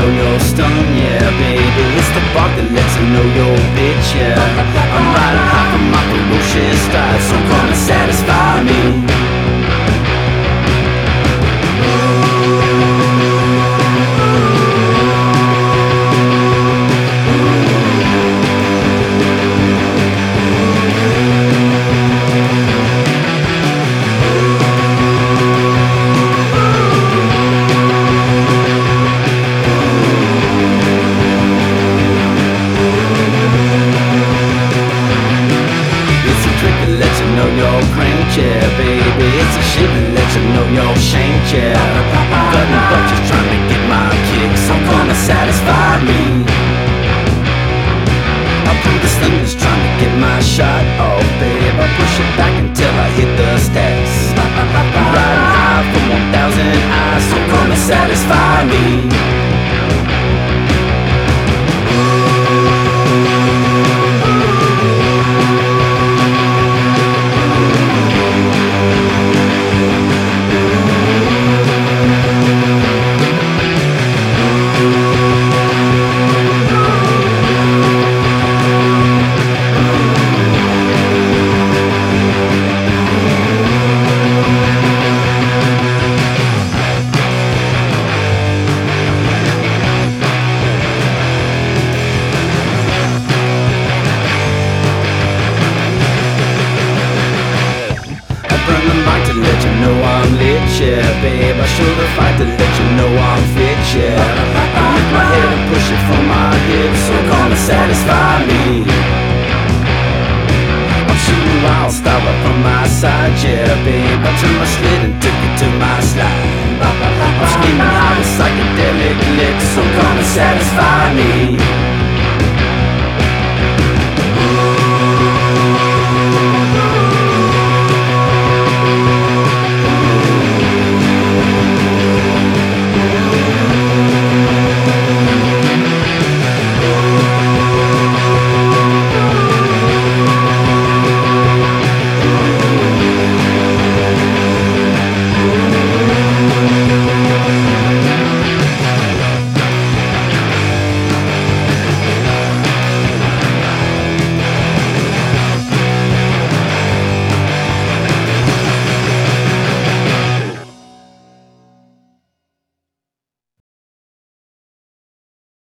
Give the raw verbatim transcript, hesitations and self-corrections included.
know you're stung, yeah, baby. It's the bark that lets you know you're a bitch, yeah. I'm riding high from my ferocious stride, so come and satisfy me. Yeah, baby, it's a shit that lets you know you're ashamed, yeah. I'm gutting but just trying to get my kicks, so come and satisfy me. I'll pull this thing that's trying to get my shot, oh babe, I'll push it back until I hit the stacks. I'm riding high from one thousand eyes, so come and satisfy me. Let you know I'm lit, yeah, babe. I show the fight to let you know I'm fit, yeah. I lift my head and push it from my hips, so come and satisfy me. I'm shooting wild, style up from my side, yeah, babe. I turned my sled and took it to my slide. I'm screaming high with psychedelic licks, so come and satisfy me.